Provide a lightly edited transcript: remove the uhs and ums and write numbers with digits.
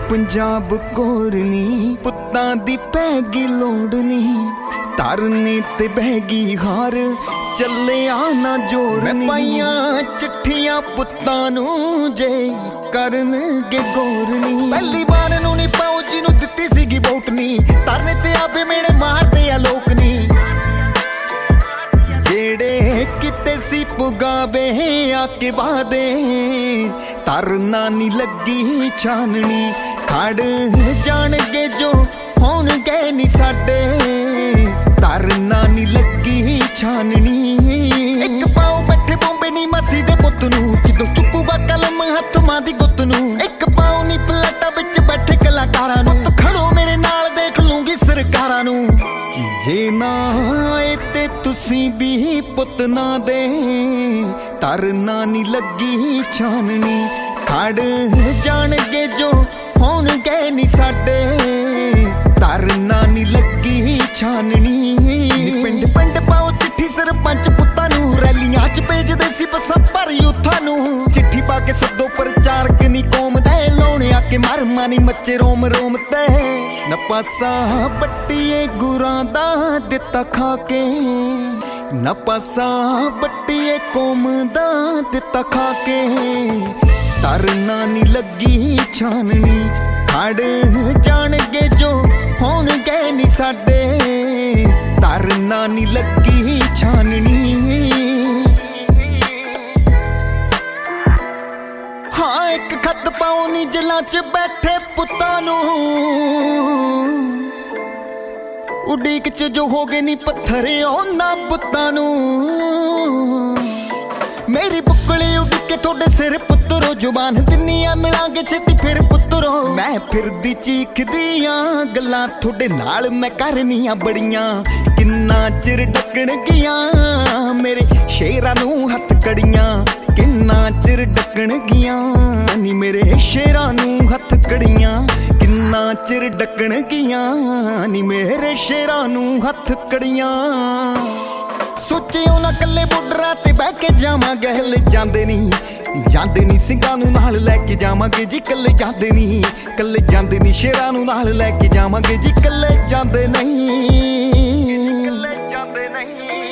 पंजाब कोरनी पुत्तां दी पैगी लोड़नी तरने ते बहगी हार चले आना जोरनी पाइया चिट्ठियां पुत्तां नू जे करनगे गोरनी पहली बार नू नी पाओ जिनू दित्ती सीगी वोटनी तरने ते आपे मेरे मारदे आ लोकनी जेड़े किते सी पुगावे आके बादे तरना नी लगी छाननी खड़ जाणगे जो होणगे नी साडे तरना नी लगी छाननी एक पाओ बैठे बॉम्बे नी मासी दे पुत नू किदों चुकूगा कलम हथ मां दी गुत नू एक पाओ नी पलेटा विच बैठे कलाकारां नू पुत खड़ो मेरे नाल देख लूंगी सरकारां नू जे ना आए ते तुसी भी पुत ना दे तरना नी लगी छाननी खड़ जाणगे जो होणगे नी साडे तरना नी लगी छाननी पिंड पिंड पाओ चिट्ठी सरपंच पुत्तां नू रैलियां च भेजदे सी बसां भर यूथां नू चिट्ठी पा के सदो प्रचारक नी कौम दे लाउणे आके मर मानी मच्चे रोम रोम ते न पासा बट्टीए गुरां दा दित्ता खा के न पासा बट्टीए कौम दा दित्ता खा के तरना नी लगी छाननी खड़ जाणगे जो होणगे नी साडे तरना नी लगी छाननी हाँ एक खत पाओ नी जलां च बैठे पुत्तां नू उड़ीक च जो हो गए नी पत्थर ओना पुत्तां नू मेरी बुकली उड़ के थोड़े सिर पुत्रो जुबान दिनिया मिलांगे छेती फिर पुत्रो मैं फिर दी चीख दियां गल्लां थोड़े नाल मैं करनियां बड़ियां किन्ना चिर डकण गियां मेरे शेरां नू हथ कड़ियां किन्ना चिर डकण गियां नी मेरे शेरां नू हथ कड़ियां किन्ना चिर डकण गियां नी मेरे शेरां नू हथ कड़ियां सोचियो ना कल्ले बुडरा ते बह के जावांगे हले जांदे नी ਸਿੰਘਾਂ ਨੂੰ ਨਾਲ ਲੈ ਕੇ ਜਾਵਾਂਗੇ ਜੀ ਕੱਲੇ ਜਾਂਦੇ ਨਹੀਂ ਸ਼ੇਰਾਂ ਨੂੰ ਨਾਲ ਲੈ ਕੇ ਜਾਵਾਂਗੇ ਜੀ ਕੱਲੇ ਜਾਂਦੇ ਨਹੀਂ